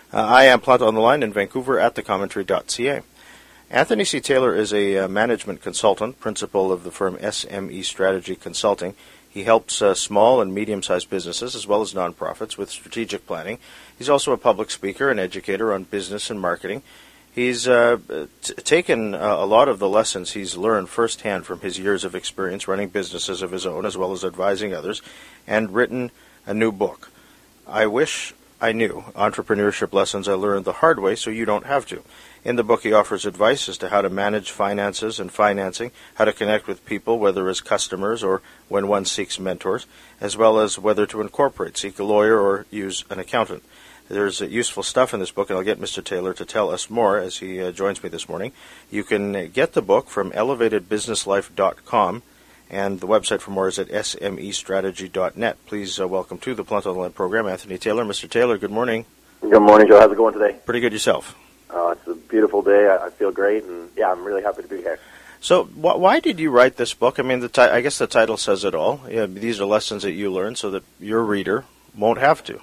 I am Planta on the line in Vancouver at thecommentary.ca. Anthony C. Taylor is a management consultant, principal of the firm SME Strategy Consulting. He helps small and medium-sized businesses as well as nonprofits with strategic planning. He's also a public speaker and educator on business and marketing. He's taken a lot of the lessons he's learned firsthand from his years of experience running businesses of his own as well as advising others and written a new book. I wish I knew entrepreneurship lessons I learned the hard way so you don't have to. In the book, he offers advice as to how to manage finances and financing, how to connect with people, whether as customers or when one seeks mentors, as well as whether to incorporate, seek a lawyer, or use an accountant. There's useful stuff in this book, and I'll get Mr. Taylor to tell us more as he joins me this morning. You can get the book from elevatedbusinesslife.com, and the website for more is at smestrategy.net. Please welcome to the Planta on the Line program, Anthony Taylor. Mr. Taylor, good morning. Good morning, Joe. How's it going today? Pretty good yourself. It's a beautiful day. I feel great, and yeah, I'm really happy to be here. So why did you write this book? I mean, I guess the title says it all. These are lessons that you learned so that your reader won't have to.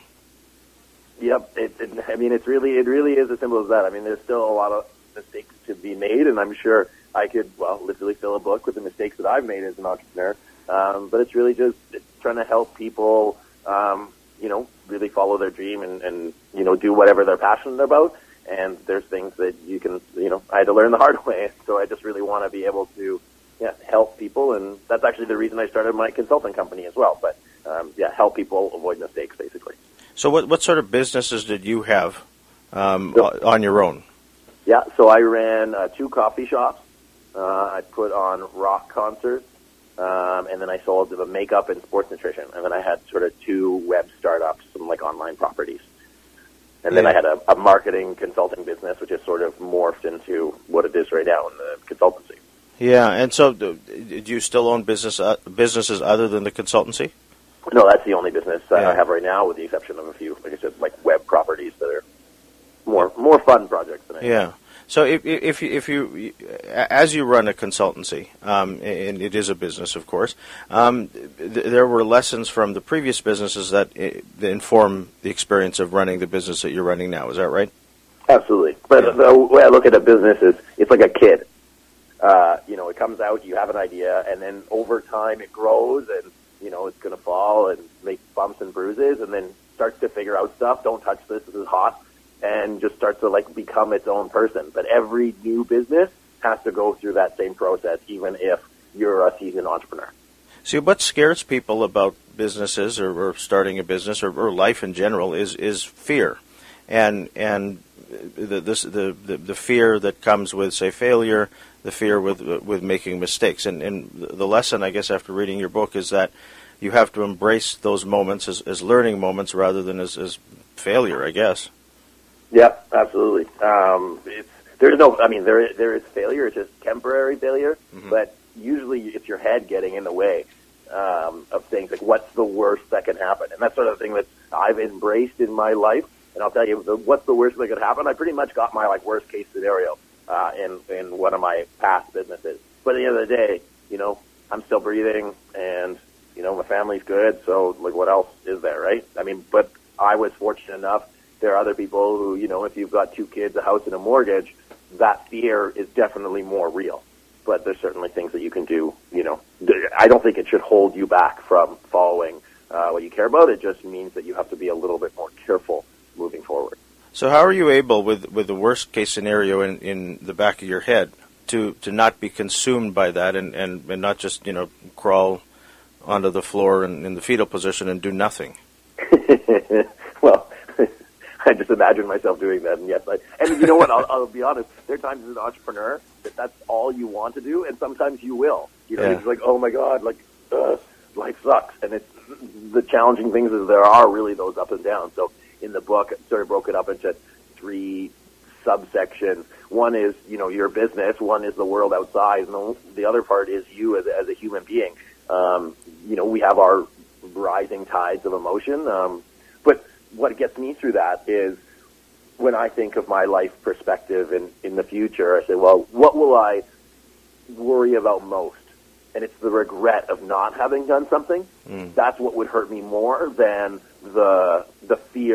Yep. It really is as simple as that. I mean, there's still a lot of mistakes to be made, and I'm sure I could, literally fill a book with the mistakes that I've made as an entrepreneur. But it's really just trying to help people, really follow their dream and do whatever they're passionate about. And there's things that you can, I had to learn the hard way. So I just really want to be able to, help people. And that's actually the reason I started my consulting company as well. But, help people avoid mistakes, basically. So what sort of businesses did you have on your own? Yeah, so I ran 2 coffee shops. I put on rock concerts. And then I sold the makeup and sports nutrition. And then I had sort of 2 web startups, some like online properties. And then I had a marketing consulting business, which has sort of morphed into what it is right now in the consultancy. Yeah, and so do you still own businesses other than the consultancy? No, that's the only business I have right now, with the exception of a few, like I said, like web properties that are more fun projects than anything. Yeah. So if you as you run a consultancy, and it is a business, of course, there were lessons from the previous businesses that inform the experience of running the business that you're running now. Is that right? Absolutely. But the way I look at a business is it's like a kid. It comes out, you have an idea, and then over time it grows, and it's going to fall and make bumps and bruises, and then starts to figure out stuff. Don't touch this. This is hot. And just starts to become its own person. But every new business has to go through that same process, even if you're a seasoned entrepreneur. See, what scares people about businesses or starting a business or life in general is fear, and the fear that comes with, say, failure, the fear with making mistakes. And the lesson, I guess, after reading your book is that you have to embrace those moments as learning moments rather than as failure, I guess. Yeah, absolutely. There is failure. It's just temporary failure, but usually it's your head getting in the way of things. Like, what's the worst that can happen? And that's sort of the thing that I've embraced in my life. And I'll tell you, what's the worst that could happen? I pretty much got my worst case scenario in one of my past businesses. But at the end of the day, I'm still breathing, and my family's good. So what else is there, right? I mean, but I was fortunate enough. There are other people who, if you've got 2 kids, a house, and a mortgage, that fear is definitely more real. But there's certainly things that you can do. I don't think it should hold you back from following what you care about. It just means that you have to be a little bit more careful moving forward. So how are you able, with the worst case scenario in the back of your head, to not be consumed by that and not just, crawl onto the floor in the fetal position and do nothing? Well, I just imagine myself doing that, and yes, and you know what? I'll be honest. There are times as an entrepreneur that's all you want to do, and sometimes you will. It's like, oh my god, life sucks, and it's the challenging things is there are really those ups and downs. So in the book, I sort of broke it up into 3 subsections. One is your business. One is the world outside, and the other part is you as a human being. We have our rising tides of emotion, but what gets me through that is when I think of my life perspective in the future, I say, well, what will I worry about most? And it's the regret of not having done something. That's what would hurt me more than the fear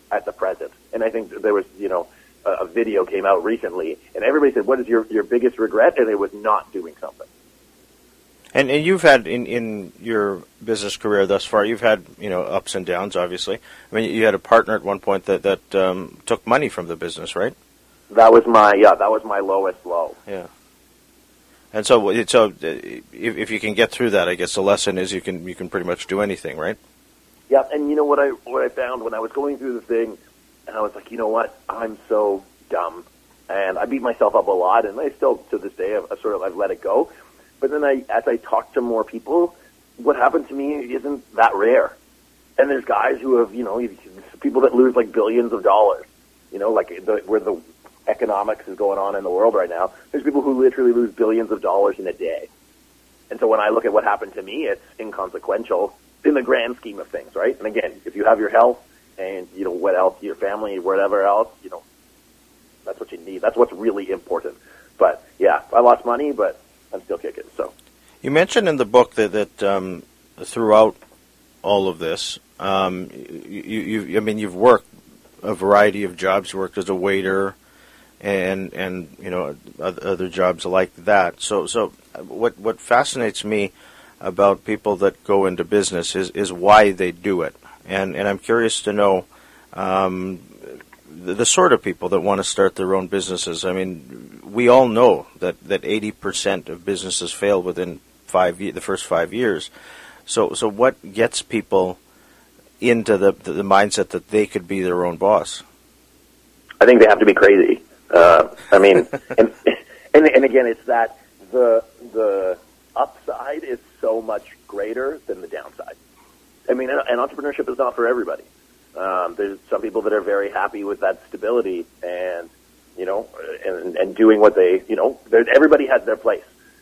at the present. And I think there was, a video came out recently, and everybody said, what is your biggest regret? And it was not doing something. And you've had, in your business career thus far, you've had, ups and downs, obviously. I mean, you had a partner at one point that took money from the business, right? That was my lowest low. Yeah. And so if you can get through that, I guess the lesson is you can pretty much do anything, right? Yeah, and you know what I found when I was going through the thing, and I was like, you know what, I'm so dumb, and I beat myself up a lot, and I still to this day I've let it go. But then as I talk to more people, what happened to me isn't that rare. And there's guys who have, people that lose like billions of dollars, where the economics is going on in the world right now. There's people who literally lose billions of dollars in a day. And so when I look at what happened to me, it's inconsequential in the grand scheme of things, right? And again, if you have your health and, what else, your family, whatever else, that's what you need. That's what's really important. But yeah, I lost money, but I'm still kicking. So you mentioned in the book that throughout all of this, you've worked a variety of jobs. You worked as a waiter, and other jobs like that. So what fascinates me about people that go into business is why they do it, and I'm curious to know the sort of people that want to start their own businesses. I mean, we all know that 80% of businesses fail within the first 5 years. So what gets people into the mindset that they could be their own boss? I think they have to be crazy. And again, it's that the upside is so much greater than the downside. I mean, and entrepreneurship is not for everybody. There's some people that are very happy with that stability and, and doing what they, everybody has their place.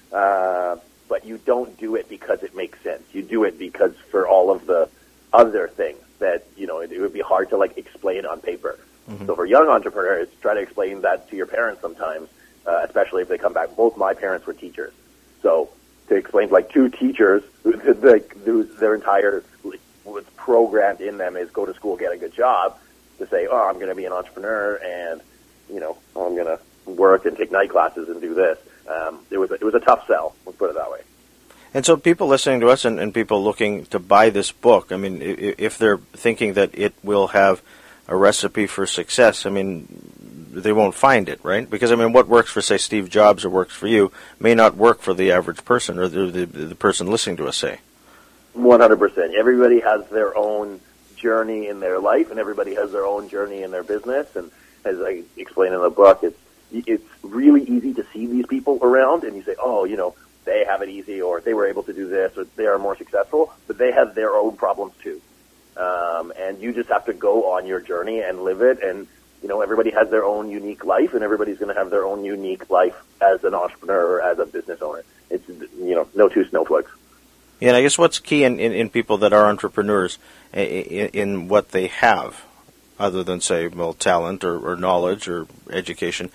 But you don't do it because it makes sense. You do it because for all of the other things that, it would be hard to explain on paper. Mm-hmm. So for young entrepreneurs, try to explain that to your parents sometimes, especially if they come back. Both my parents were teachers. So to explain two teachers, their entire what's programmed in them is go to school, get a good job, to say, oh, I'm going to be an entrepreneur and, I'm going to work and take night classes and do this. It was a tough sell, let's put it that way. And so people listening to us and people looking to buy this book, I mean, if they're thinking that it will have a recipe for success, I mean, they won't find it, right? Because, I mean, what works for, say, Steve Jobs or works for you may not work for the average person or the person listening to us, say. 100%. Everybody has their own journey in their life, and everybody has their own journey in their business. And as I explain in the book, it's really easy to see these people around, and you say, oh, they have it easy, or they were able to do this, or they are more successful, but they have their own problems too. And you just have to go on your journey and live it. And, everybody has their own unique life, and everybody's going to have their own unique life as an entrepreneur or as a business owner. It's, no two snowflakes. Yeah, and I guess what's key in people that are entrepreneurs in what they have, other than, say, talent or knowledge or education,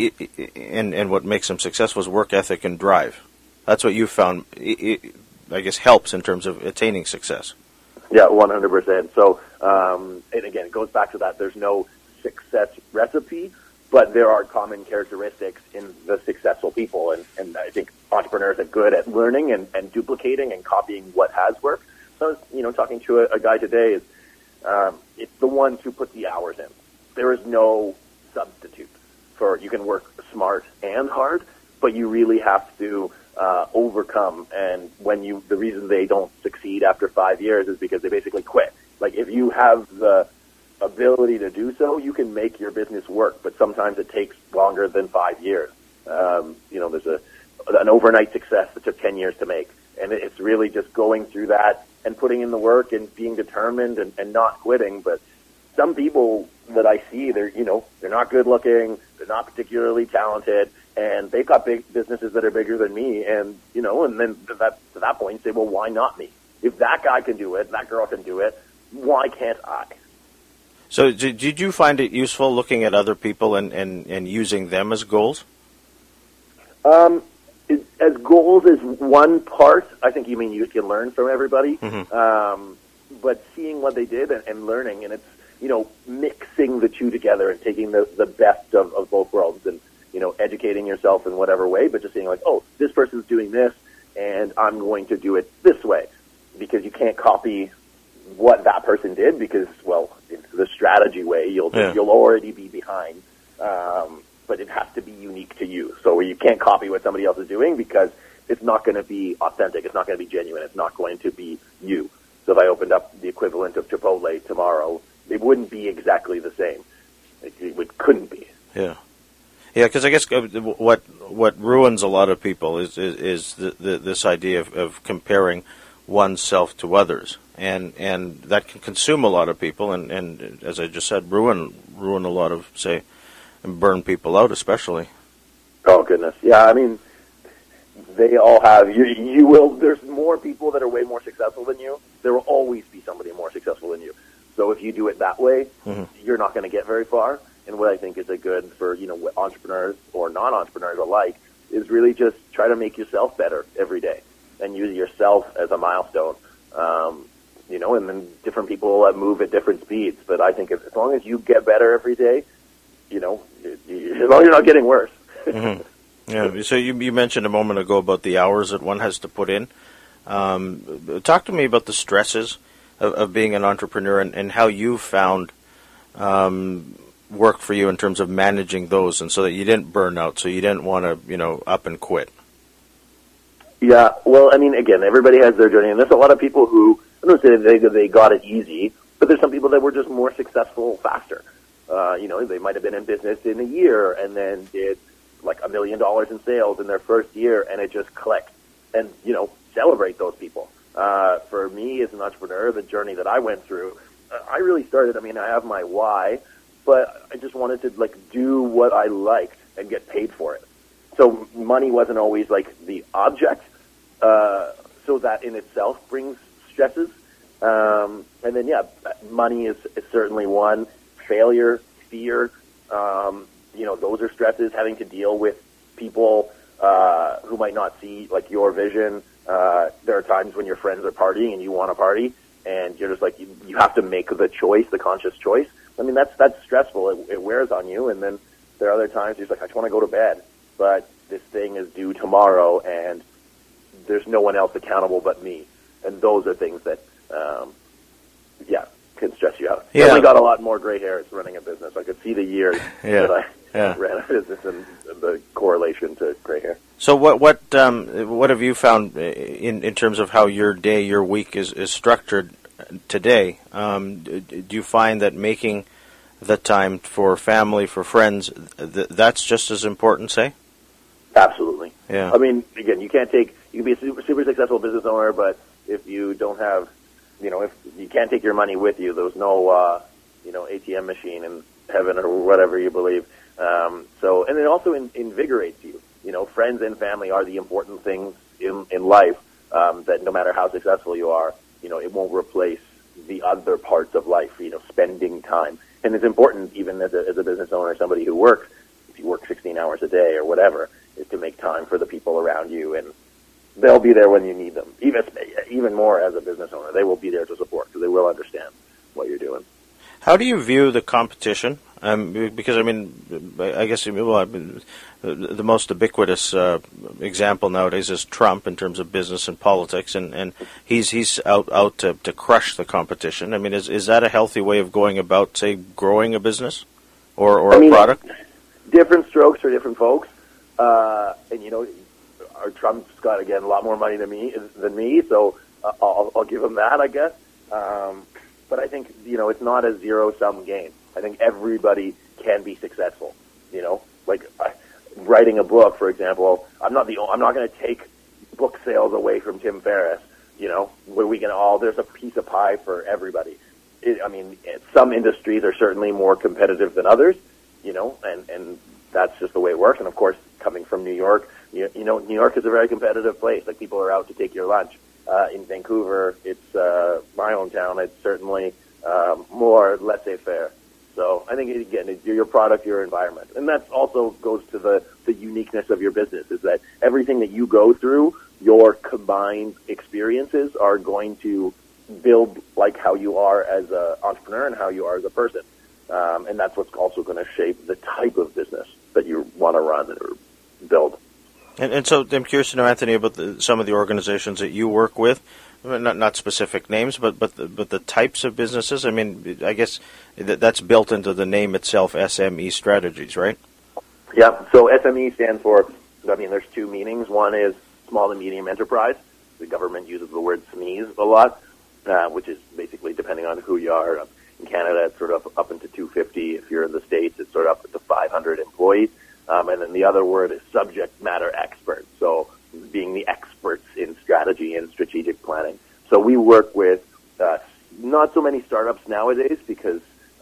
and what makes them successful is work ethic and drive. That's what you found, I guess, helps in terms of attaining success. Yeah, 100%. So, and again, it goes back to that. There's no success recipe, but there are common characteristics in the successful people. And I think entrepreneurs are good at learning and duplicating and copying what has worked. So I was, talking to a guy today, it's the ones who put the hours in. There is no substitute for, you can work smart and hard, but you really have to overcome. And the reason they don't succeed after 5 years is because they basically quit. If you have the ability to do so, you can make your business work, but sometimes it takes longer than 5 years. There's an overnight success that took 10 years to make. And it's really just going through that and putting in the work and being determined and not quitting. But some people that I see, they're not good looking, they're not particularly talented, and they've got big businesses that are bigger than me. And, and then to that point, say, well, why not me? If that guy can do it, that girl can do it, why can't I? So did you find it useful looking at other people and using them as goals? As goals is one part. I think you can learn from everybody. Mm-hmm. But seeing what they did and learning, and mixing the two together and taking the best of both worlds and, educating yourself in whatever way, but just saying like, oh, this person's doing this and I'm going to do it this way, because you can't copy what that person did because, well, it's the strategy way, you'll already be behind. But it has to be unique to you. So you can't copy what somebody else is doing because it's not going to be authentic. It's not going to be genuine. It's not going to be you. So if I opened up the equivalent of Chipotle tomorrow, it wouldn't be exactly the same. It couldn't be. Yeah. Yeah, because I guess what ruins a lot of people is this idea of comparing oneself to others, and that can consume a lot of people, and as I just said, ruin a lot of, say, and burn people out, especially. Oh goodness, yeah. I mean, they all have. You will. There's more people that are way more successful than you. There will always be somebody more successful than you. So if you do it that way, you're not going to get very far. And what I think is a good for, entrepreneurs or non-entrepreneurs alike is really just try to make yourself better every day and use yourself as a milestone. And then different people move at different speeds. But I think as long as you get better every day, as long as you're not getting worse. Yeah. So you mentioned a moment ago about the hours that one has to put in. Talk to me about the stresses of being an entrepreneur and how you found work for you in terms of managing those, and so that you didn't burn out, so you didn't want to, up and quit. Yeah, well, I mean, again, everybody has their journey, and there's a lot of people who, I don't say they got it easy, but there's some people that were just more successful faster. They might have been in business in a year and then did like $1 million in sales in their first year, and it just clicked. And, celebrate those people. For me as an entrepreneur, the journey that I went through, I really started, I have my why, but I just wanted to do what I liked and get paid for it. So money wasn't always the object, so that in itself brings stresses. And then, money is certainly one. Failure, fear, those are stresses. Having to deal with people who might not see your vision. There are times when your friends are partying and you want to party, and you're just you have to make the choice, the conscious choice. That's stressful. It wears on you. And then there are other times you're just I just want to go to bed, but this thing is due tomorrow, and there's no one else accountable but me. And those are things that, can stress you out. Yeah. I only got a lot more gray hairs running a business. I could see the years that I ran a business and the correlation to gray hair. So what have you found in terms of how your day, your week is structured today? Do you find that making the time for family, for friends, that's just as important, say? Absolutely. Yeah. Again, you can be a super successful business owner, but if you don't have, if you can't take your money with you, there's no, ATM machine in heaven or whatever you believe. And it also invigorates you. Friends and family are the important things in life, that no matter how successful you are, it won't replace the other parts of life, spending time. And it's important, even as a business owner, somebody who works, if you work 16 hours a day or whatever, is to make time for the people around you, and they'll be there when you need them. Even more as a business owner, they will be there to support, because they will understand what you're doing. How do you view the competition? Because I guess the most ubiquitous example nowadays is Trump in terms of business and politics, and he's out to crush the competition. Is that a healthy way of going about, say, growing a business or a product? Different strokes for different folks, Trump's got again a lot more money than me, so I'll give him that, I guess. But I think, it's not a zero-sum game. I think everybody can be successful. Writing a book, for example, I'm not going to take book sales away from Tim Ferriss, where we can there's a piece of pie for everybody. Some industries are certainly more competitive than others, and that's just the way it works. And of course, coming from New York, New York is a very competitive place. People are out to take your lunch. In Vancouver, it's my hometown. It's certainly more laissez-faire. So I think, again, it's your product, your environment. And that also goes to the uniqueness of your business, is that everything that you go through, your combined experiences are going to build like how you are as an entrepreneur and how you are as a person. And that's what's also going to shape the type of business that you want to run or build. And so I'm curious to know, Anthony, about some of the organizations that you work with. Not specific names, but the types of businesses. I mean, I guess that's built into the name itself, SME Strategies, right? Yeah. So SME stands for, I mean, there's two meanings. One is small and medium enterprise. The government uses the word SMEs a lot, which is basically, depending on who you are. In Canada, it's sort of up into 250. If you're in the States, it's sort of up to 500 employees. And then the other word is subject matter expert. So being the experts in strategy and strategic planning. So we work with not so many startups nowadays because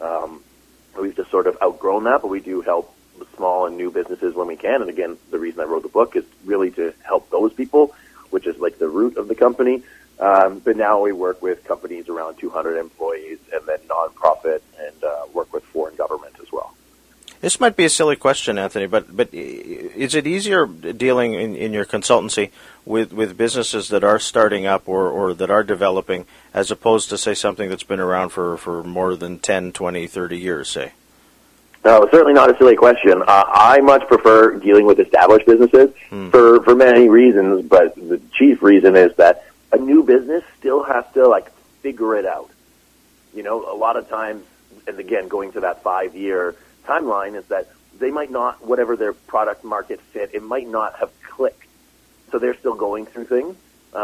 we've just sort of outgrown that, but we do help the small and new businesses when we can. And again, the reason I wrote the book is really to help those people, which is like the root of the company. But now we work with companies around 200 employees and then nonprofit and work with foreign government as well. This might be a silly question, Anthony, but is it easier dealing in your consultancy with businesses that are starting up or that are developing as opposed to, say, something that's been around for more than 10, 20, 30 years, say? No, certainly not a silly question. I much prefer dealing with established businesses for many reasons, but the chief reason is that a new business still has to, like, figure it out. You know, a lot of times, and again, going to that 5-year timeline, is that they might not, whatever their product market fit, it might not have clicked. So they're still going through things.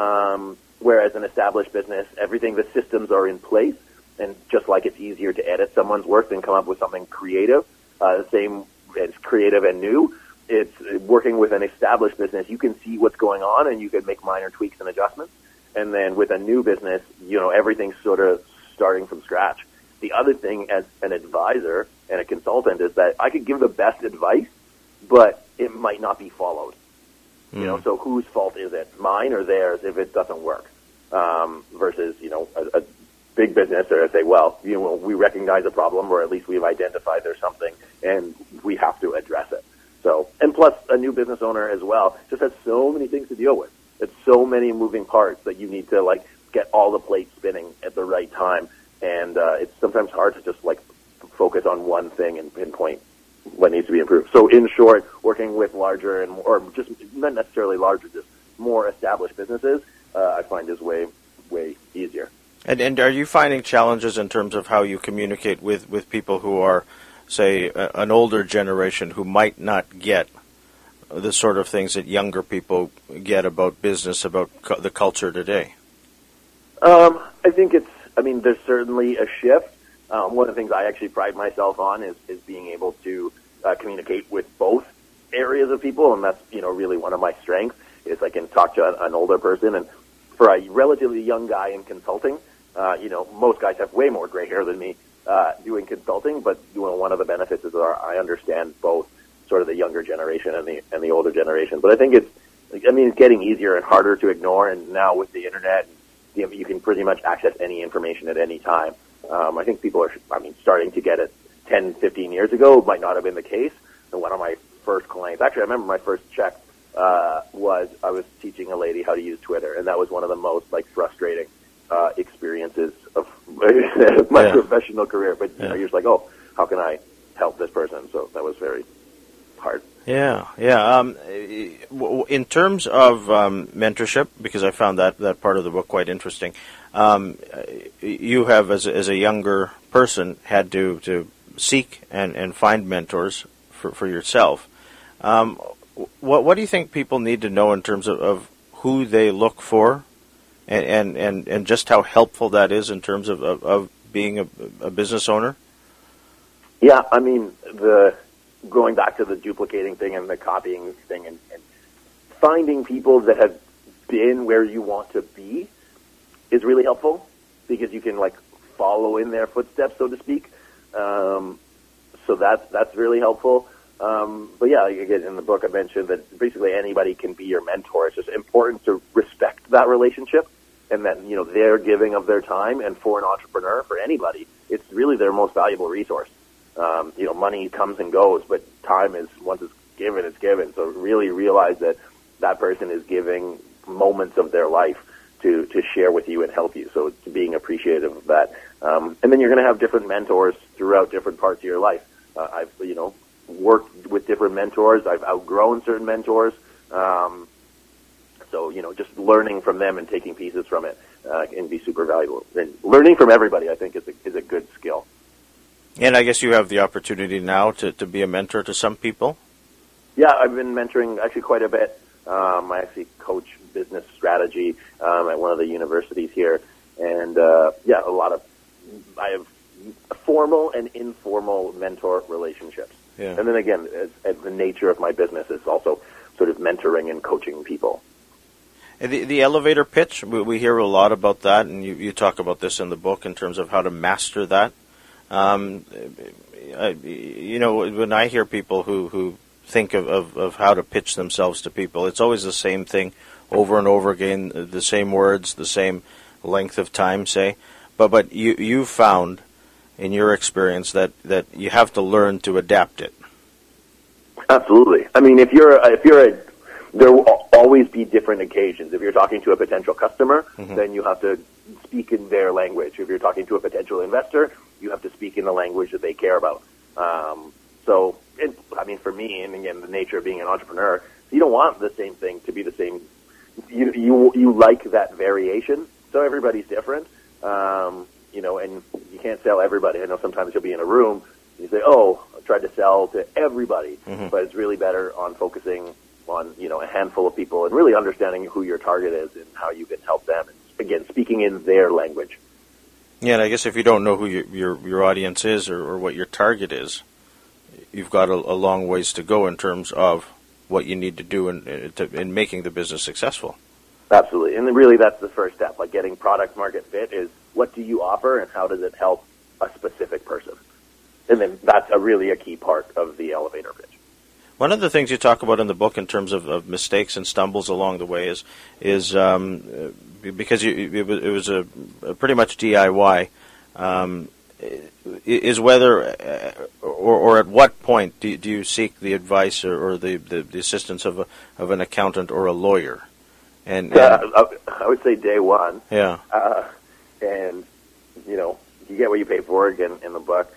Whereas an established business, everything, the systems are in place. And just like it's easier to edit someone's work than come up with something creative, the same as creative and new, it's working with an established business. You can see what's going on and you can make minor tweaks and adjustments. And then with a new business, you know, everything's sort of starting from scratch. The other thing as an advisor and a consultant is that I could give the best advice, but it might not be followed. You know, so whose fault is it? Mine or theirs if it doesn't work? Versus, you know, a big business or say, well, you know, we recognize a problem or at least we've identified there's something and we have to address it. So, and plus a new business owner as well just has so many things to deal with. It's so many moving parts that you need to like get all the plates spinning at the right time. And it's sometimes hard to just like focus on one thing and pinpoint what needs to be improved. So in short, working with larger and or just not necessarily larger, just more established businesses, I find is way easier. And are you finding challenges in terms of how you communicate with people who are, say, an older generation who might not get the sort of things that younger people get about business, about the culture today? I think there's certainly a shift. One of the things I actually pride myself on is being able to communicate with both areas of people, and that's, you know, really one of my strengths is I can talk to an older person. And for a relatively young guy in consulting, you know, most guys have way more gray hair than me doing consulting, but you know, one of the benefits is that I understand both sort of the younger generation and the older generation. But I think it's getting easier and harder to ignore, and now with the internet, you can pretty much access any information at any time. I think people are, starting to get it 10, 15 years ago. It might not have been the case. And one of my first clients, actually, I remember my first check was I was teaching a lady how to use Twitter, and that was one of the most frustrating experiences of my professional career. But you know, you're just like, oh, how can I help this person? So that was very hard. Yeah. In terms of mentorship, because I found that part of the book quite interesting, you have, as a younger person, had to seek and find mentors for yourself. What do you think people need to know in terms of who they look for, and just how helpful that is in terms of being a business owner? Yeah, going back to the duplicating thing and the copying thing and finding people that have been where you want to be is really helpful because you can follow in their footsteps, so to speak. So that's really helpful. But yeah, again, in the book I mentioned that basically anybody can be your mentor. It's just important to respect that relationship and that, you know, they're giving of their time, and for an entrepreneur, for anybody, it's really their most valuable resource. You know, money comes and goes, but time is, once it's given, it's given. So really realize that that person is giving moments of their life to share with you and help you. So it's being appreciative of that. And then you're going to have different mentors throughout different parts of your life. I've, worked with different mentors. I've outgrown certain mentors. So, just learning from them and taking pieces from it can be super valuable. And learning from everybody, I think, is a good skill. And I guess you have the opportunity now to be a mentor to some people? Yeah, I've been mentoring actually quite a bit. I actually coach business strategy at one of the universities here. And, I have formal and informal mentor relationships. Yeah. And then again, as the nature of my business is also sort of mentoring and coaching people. And the elevator pitch, we hear a lot about that, and you talk about this in the book in terms of how to master that. When I hear people who think of how to pitch themselves to people, it's always the same thing over and over again, the same words, the same length of time, say. But you found in your experience that you have to learn to adapt it. Absolutely. I mean, there will always be different occasions. If you're talking to a potential customer, then you have to speak in their language. If you're talking to a potential investor, you have to speak in the language that they care about. For me, and again, the nature of being an entrepreneur, you don't want the same thing to be the same. You like that variation. So everybody's different. And you can't sell everybody. I know sometimes you'll be in a room and you say, "Oh, I tried to sell to everybody," but it's really better on focusing on a handful of people and really understanding who your target is and how you can help them. And again, speaking in their language. Yeah, and I guess if you don't know who your audience is or what your target is, you've got a long ways to go in terms of what you need to do in making the business successful. Absolutely, and really that's the first step. Like getting product market fit is what do you offer and how does it help a specific person, and then that's really a key part of the elevator pitch. One of the things you talk about in the book in terms of mistakes and stumbles along the way is because it was a pretty much DIY. Is whether or at what point do you seek the advice or the assistance of an accountant or a lawyer? And I would say day one. Yeah. And you get what you pay for again in the book.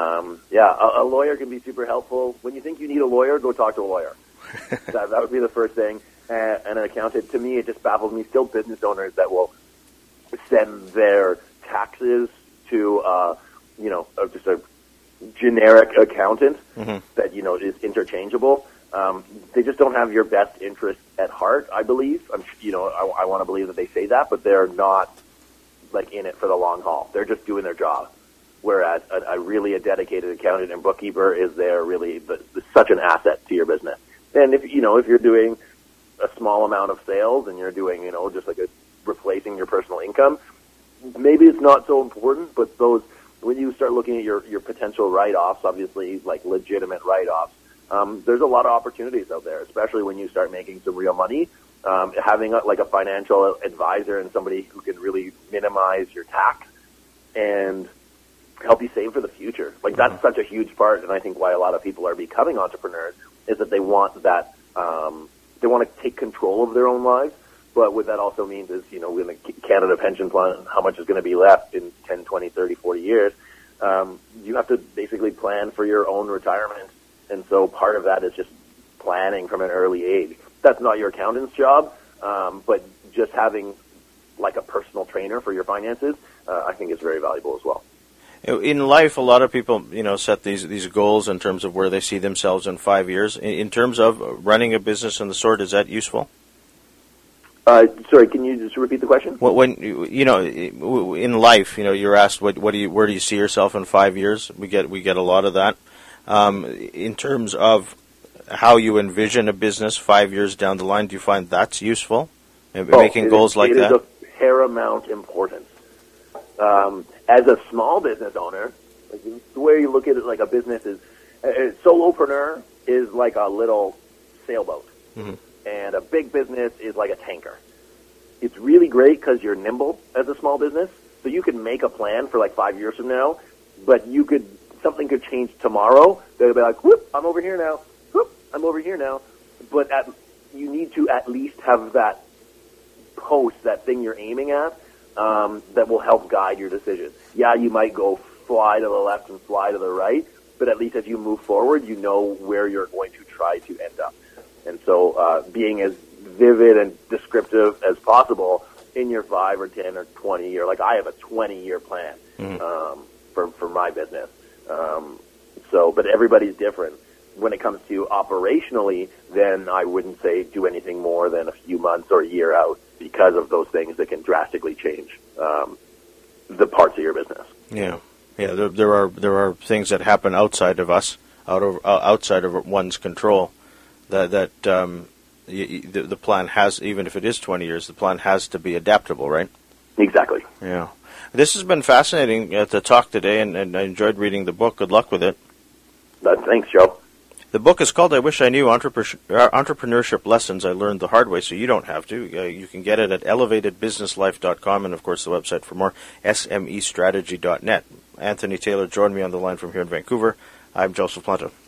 A lawyer can be super helpful. When you think you need a lawyer, go talk to a lawyer. that would be the first thing. And an accountant, to me, it just baffles me. Still business owners that will send their taxes to, just a generic accountant that, is interchangeable. They just don't have your best interest at heart, I believe. I want to believe that they say that, but they're not in it for the long haul. They're just doing their job. Whereas a dedicated accountant and bookkeeper is there really such an asset to your business. And if you're doing a small amount of sales and you're doing, just replacing your personal income, maybe it's not so important, but when you start looking at your potential write-offs, obviously legitimate write-offs, there's a lot of opportunities out there, especially when you start making some real money. Having a financial advisor and somebody who can really minimize your tax and help you save for the future. That's such a huge part, and I think why a lot of people are becoming entrepreneurs is that they want that, they want to take control of their own lives, but what that also means is, with the Canada pension plan, how much is going to be left in 10, 20, 30, 40 years, you have to basically plan for your own retirement, and so part of that is just planning from an early age. That's not your accountant's job, but just having a personal trainer for your finances, I think is very valuable as well. In life, a lot of people, set these goals in terms of where they see themselves in 5 years. In terms of running a business and the sort, is that useful? Sorry, can you just repeat the question? When in life, you're asked where do you see yourself in 5 years? We get a lot of that. In terms of how you envision a business 5 years down the line, do you find that's useful? Making goals like that? It is of paramount importance. As a small business owner, the way you look at it, a business is, a solopreneur is like a little sailboat, and a big business is like a tanker. It's really great because you're nimble as a small business, so you can make a plan for 5 years from now, but something could change tomorrow. They'll be like, whoop, I'm over here now. Whoop, I'm over here now. But you need to at least have that post, that thing you're aiming at, that will help guide your decision. Yeah, you might go fly to the left and fly to the right, but at least as you move forward, you know where you're going to try to end up. And so being as vivid and descriptive as possible in your 5 or 10 or 20 year, like I have a 20-year plan for my business. But everybody's different. When it comes to operationally, then I wouldn't say do anything more than a few months or a year out because of those things that can drastically change the parts of your business. Yeah. There are things that happen outside of us, outside of one's control. The plan has, even if it is 20 years, the plan has to be adaptable, right? Exactly. Yeah. This has been fascinating to talk today, and I enjoyed reading the book. Good luck with it. Thanks, Joe. The book is called I Wish I Knew, Entrepreneurship Lessons I Learned the Hard Way, so you don't have to. You can get it at elevatedbusinesslife.com, and, of course, the website for more, SMEstrategy.net. Anthony Taylor joined me on the line from here in Vancouver. I'm Joseph Planta.